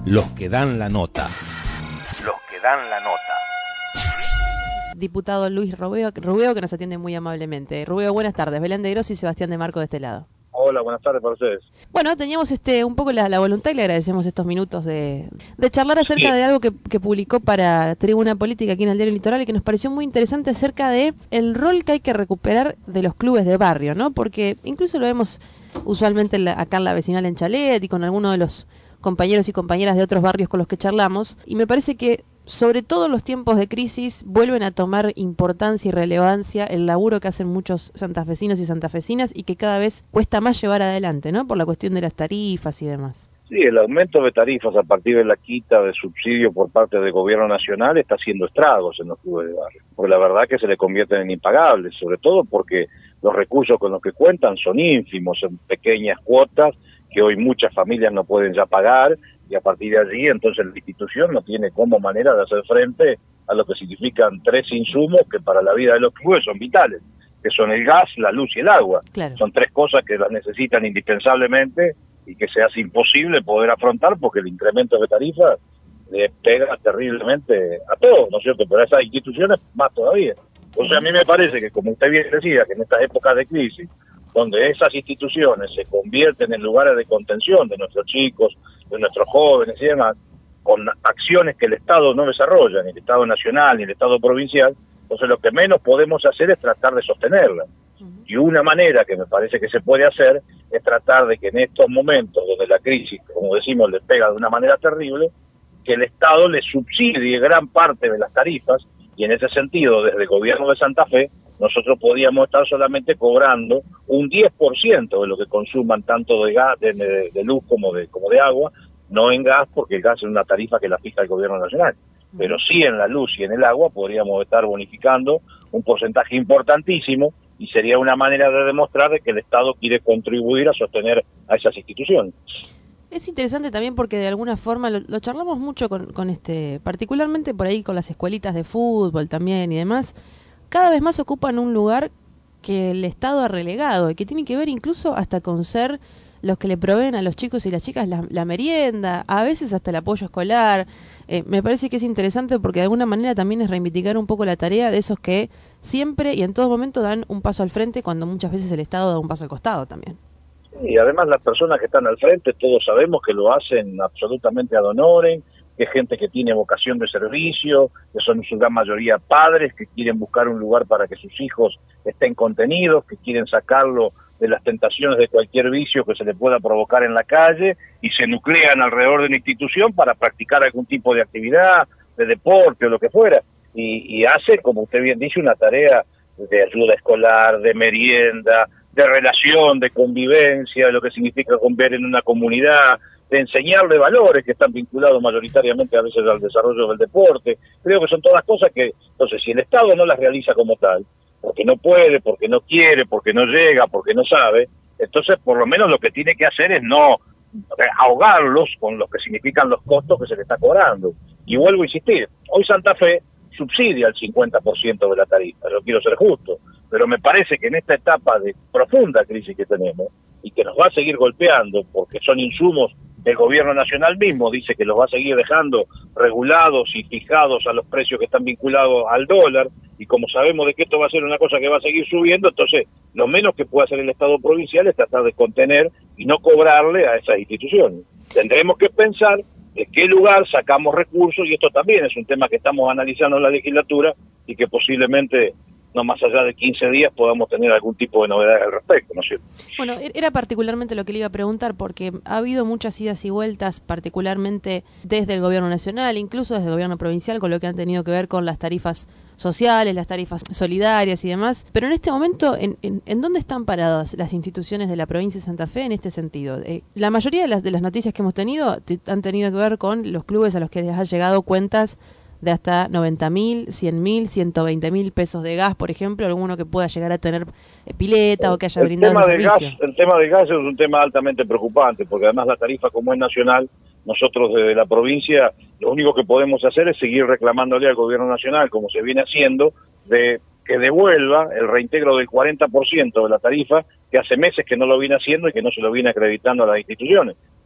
Los que dan la nota. Los que dan la nota. Diputado Luis Rubeo, que nos atiende muy amablemente. Rubeo, buenas tardes. Belén de Gross y Sebastián de Marco de este lado. Hola, buenas tardes para ustedes. Bueno, teníamos un poco la voluntad y le agradecemos estos minutos de charlar acerca de algo que publicó para Tribuna Política aquí en el Diario Litoral y que nos pareció muy interesante acerca de el rol que hay que recuperar de los clubes de barrio, ¿no? Porque incluso lo vemos usualmente acá en la vecinal en Chalet y con algunos de los compañeros y compañeras de otros barrios con los que charlamos, y me parece que sobre todo en los tiempos de crisis vuelven a tomar importancia y relevancia el laburo que hacen muchos santafesinos y santafesinas y que cada vez cuesta más llevar adelante, ¿no? Por la cuestión de las tarifas y demás. Sí, el aumento de tarifas a partir de la quita de subsidio por parte del gobierno nacional está haciendo estragos en los clubes de barrio, porque la verdad que se le convierten en impagables, sobre todo porque los recursos con los que cuentan son ínfimos, en pequeñas cuotas que hoy muchas familias no pueden ya pagar, y a partir de allí entonces la institución no tiene como manera de hacer frente a lo que significan tres insumos que para la vida de los clubes son vitales, que son el gas, la luz y el agua. Claro. Son tres cosas que las necesitan indispensablemente y que se hace imposible poder afrontar porque el incremento de tarifas le pega terriblemente a todos, ¿no es cierto? Pero a esas instituciones más todavía. O sea, a mí me parece que, como usted bien decía, que en estas épocas de crisis, donde esas instituciones se convierten en lugares de contención de nuestros chicos, de nuestros jóvenes y demás, con acciones que el Estado no desarrolla, ni el Estado nacional, ni el Estado provincial, entonces lo que menos podemos hacer es tratar de sostenerlas. Y una manera que me parece que se puede hacer es tratar de que en estos momentos donde la crisis, como decimos, les pega de una manera terrible, que el Estado le subsidie gran parte de las tarifas, y en ese sentido, desde el gobierno de Santa Fe, nosotros podíamos estar solamente cobrando un 10% de lo que consuman tanto de gas, de luz como de agua, no en gas, porque el gas es una tarifa que la fija el gobierno nacional, pero sí en la luz y en el agua podríamos estar bonificando un porcentaje importantísimo, y sería una manera de demostrar de que el Estado quiere contribuir a sostener a esas instituciones. Es interesante también porque de alguna forma lo charlamos mucho con particularmente por ahí con las escuelitas de fútbol también y demás, cada vez más ocupan un lugar que el Estado ha relegado y que tiene que ver incluso hasta con ser los que le proveen a los chicos y las chicas la merienda, a veces hasta el apoyo escolar. Me parece que es interesante porque de alguna manera también es reivindicar un poco la tarea de esos que siempre y en todo momento dan un paso al frente cuando muchas veces el Estado da un paso al costado también. Y además las personas que están al frente, todos sabemos que lo hacen absolutamente ad honorem, que es gente que tiene vocación de servicio, que son en su gran mayoría padres, que quieren buscar un lugar para que sus hijos estén contenidos, que quieren sacarlo de las tentaciones de cualquier vicio que se le pueda provocar en la calle, y se nuclean alrededor de una institución para practicar algún tipo de actividad, de deporte o lo que fuera, y hace, como usted bien dice, una tarea de ayuda escolar, de merienda, de relación, de convivencia, de lo que significa convivir en una comunidad, de enseñarle valores que están vinculados mayoritariamente a veces al desarrollo del deporte. Creo que son todas cosas que, entonces, si el Estado no las realiza como tal, porque no puede, porque no quiere, porque no llega, porque no sabe, entonces por lo menos lo que tiene que hacer es no ahogarlos con lo que significan los costos que se le está cobrando. Y vuelvo a insistir, hoy Santa Fe subsidia el 50% de la tarifa, yo quiero ser justo, pero me parece que en esta etapa de profunda crisis que tenemos, y que nos va a seguir golpeando, porque son insumos del gobierno nacional mismo, dice que los va a seguir dejando regulados y fijados a los precios que están vinculados al dólar, y como sabemos de que esto va a ser una cosa que va a seguir subiendo, entonces lo menos que puede hacer el Estado provincial es tratar de contener y no cobrarle a esas instituciones. Tendremos que pensar de qué lugar sacamos recursos, y esto también es un tema que estamos analizando en la legislatura y que posiblemente no más allá de 15 días podamos tener algún tipo de novedades al respecto, ¿no es cierto? Bueno, era particularmente lo que le iba a preguntar, porque ha habido muchas idas y vueltas, particularmente desde el gobierno nacional, incluso desde el gobierno provincial, con lo que han tenido que ver con las tarifas sociales, las tarifas solidarias y demás. Pero en este momento, ¿en dónde están paradas las instituciones de la provincia de Santa Fe en este sentido? La mayoría de las noticias que hemos tenido han tenido que ver con los clubes a los que les ha llegado cuentas de hasta 90.000, 100.000, 120.000 pesos de gas, por ejemplo, alguno que pueda llegar a tener pileta o que haya brindado ese servicio. El tema de gas es un tema altamente preocupante, porque además la tarifa, como es nacional, nosotros desde la provincia lo único que podemos hacer es seguir reclamándole al gobierno nacional, como se viene haciendo, de que devuelva el reintegro del 40% de la tarifa, que hace meses que no lo viene haciendo y que no se lo viene acreditando a las instituciones.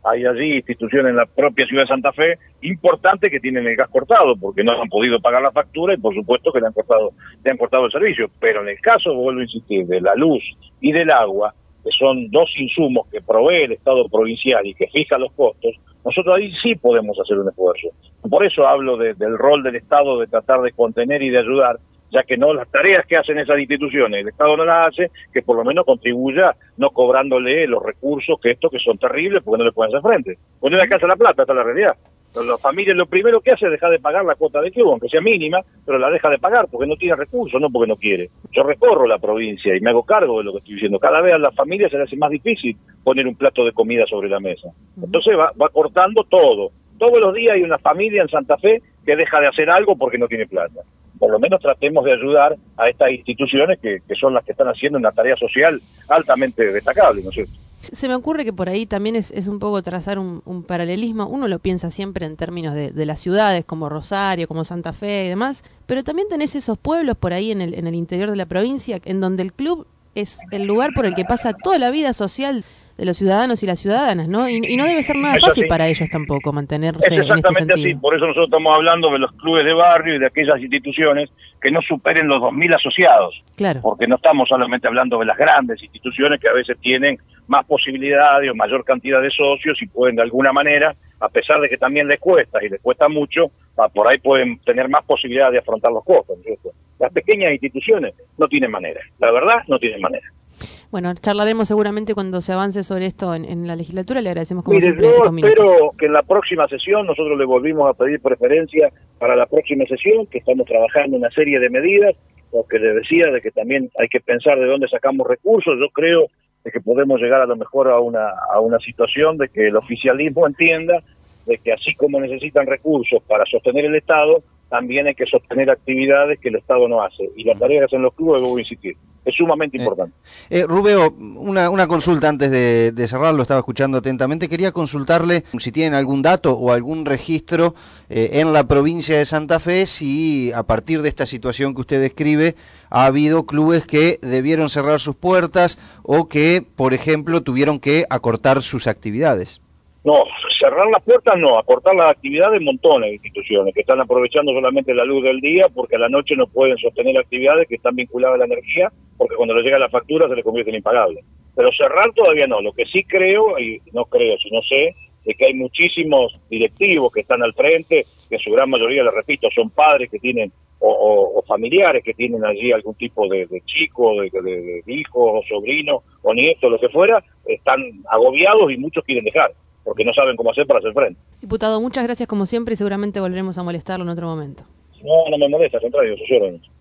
hay allí instituciones en la propia ciudad de Santa Fe importantes que tienen el gas cortado porque no han podido pagar la factura y por supuesto que le han cortado el servicio. Pero en el caso, vuelvo a insistir, de la luz y del agua, que son dos insumos que provee el Estado provincial y que fija los costos, nosotros ahí sí podemos hacer un esfuerzo. Por eso hablo del rol del Estado de tratar de contener y de ayudar, ya que no las tareas que hacen esas instituciones, el Estado no las hace, que por lo menos contribuya no cobrándole los recursos que son terribles porque no le pueden hacer frente. Pues no le alcanza la plata, esta es la realidad. La familia lo primero que hace es dejar de pagar la cuota de club, aunque sea mínima, pero la deja de pagar porque no tiene recursos, no porque no quiere. Yo recorro la provincia y me hago cargo de lo que estoy diciendo. Cada vez a las familias se les hace más difícil poner un plato de comida sobre la mesa. Entonces va cortando todo. Todos los días hay una familia en Santa Fe que deja de hacer algo porque no tiene plata. Por lo menos tratemos de ayudar a estas instituciones que son las que están haciendo una tarea social altamente destacable, ¿no es cierto? Se me ocurre que por ahí también es un poco trazar un paralelismo. Uno lo piensa siempre en términos de las ciudades como Rosario, como Santa Fe y demás, pero también tenés esos pueblos por ahí en el interior de la provincia en donde el club es el lugar por el que pasa toda la vida social de los ciudadanos y las ciudadanas, ¿no? Y no debe ser nada fácil para ellos tampoco mantenerse en este sentido. Así. Por eso nosotros estamos hablando de los clubes de barrio y de aquellas instituciones que no superen los 2.000 asociados. Claro. Porque no estamos solamente hablando de las grandes instituciones que a veces tienen más posibilidades o mayor cantidad de socios y pueden de alguna manera, a pesar de que también les cuesta y les cuesta mucho, por ahí pueden tener más posibilidades de afrontar los costos, ¿cierto? Las pequeñas instituciones no tienen manera. La verdad, no tienen manera. Bueno, charlaremos seguramente cuando se avance sobre esto en la legislatura. Le agradecemos como siempre yo estos minutos. Espero que en la próxima sesión, nosotros le volvimos a pedir preferencia para la próxima sesión, que estamos trabajando una serie de medidas, lo que le decía de que también hay que pensar de dónde sacamos recursos. Yo creo de que podemos llegar a lo mejor a una situación de que el oficialismo entienda de que así como necesitan recursos para sostener el Estado, también hay que sostener actividades que el Estado no hace. Y las tareas que hacen los clubes, voy a insistir, es sumamente importante. Rubeo, una consulta antes de cerrar, lo estaba escuchando atentamente. Quería consultarle si tienen algún dato o algún registro en la provincia de Santa Fe, si a partir de esta situación que usted describe, ha habido clubes que debieron cerrar sus puertas o que, por ejemplo, tuvieron que acortar sus actividades. No, cerrar las puertas no, acortar las actividades montones de instituciones que están aprovechando solamente la luz del día porque a la noche no pueden sostener actividades que están vinculadas a la energía porque cuando les llega la factura se les convierte en impagable. Pero cerrar todavía no, lo que sí creo, y no creo, sino sé, es que hay muchísimos directivos que están al frente, que en su gran mayoría, les repito, son padres que tienen o familiares que tienen allí algún tipo de chico, de hijo, o sobrino, o nieto, lo que fuera, están agobiados y muchos quieren dejar, porque no saben cómo hacer para hacer frente. Diputado, muchas gracias como siempre y seguramente volveremos a molestarlo en otro momento. No me molesta, al contrario, soy yo.